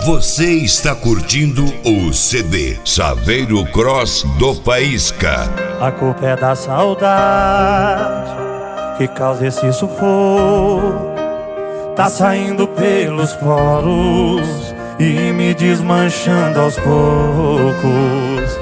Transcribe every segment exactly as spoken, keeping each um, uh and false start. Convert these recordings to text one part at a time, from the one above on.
Você está curtindo o C D Chaveiro Cross do Faísca. A culpa é da saudade que causa esse sufoco. Tá saindo pelos poros e me desmanchando aos poucos.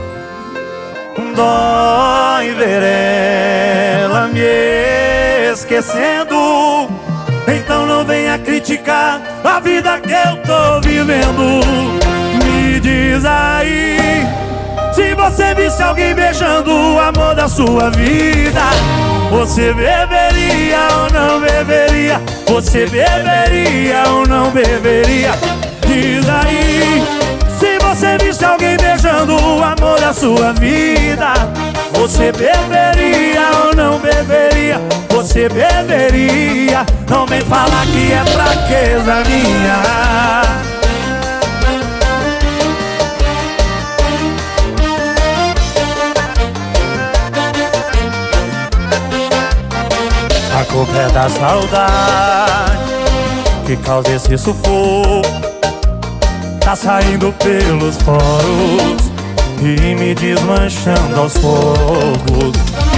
Dói ver ela me esquecendo. Então não venha criticar a vida que eu tô vivendo. Me diz aí, se você visse alguém beijando o amor da sua vida, você beberia ou não beberia? Você beberia ou não beberia? Diz aí, se você visse alguém beijando o amor da sua vida, você beberia ou não beberia? Você beberia? Não vem falar que é fraqueza minha. A culpa é da saudade que causa esse sufoco. Tá saindo pelos poros e me desmanchando aos poucos.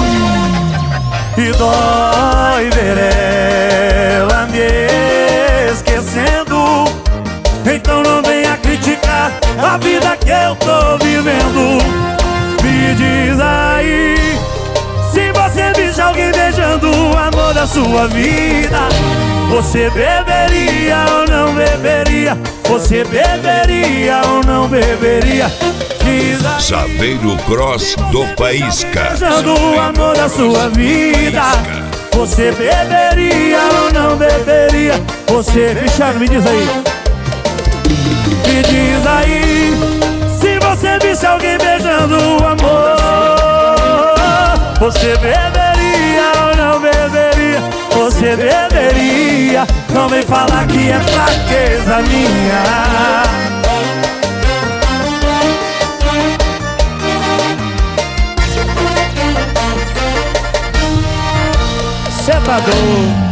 E dói ver ela me esquecendo. Então não venha criticar a vida que eu tô vivendo. Me diz aí, se você visse alguém beijando o amor da sua vida, você beberia ou não beberia? Você beberia ou não beberia? Diz aí, Chaveiro Cross do Faísca. beijando o amor da sua vida, você beberia ou não beberia? Você, Cristiano, me diz aí. Me diz aí, se você visse alguém beijando o amor, você beberia ou não beberia? Você beberia? Não vem falar que é fraqueza minha. Cê tá doido?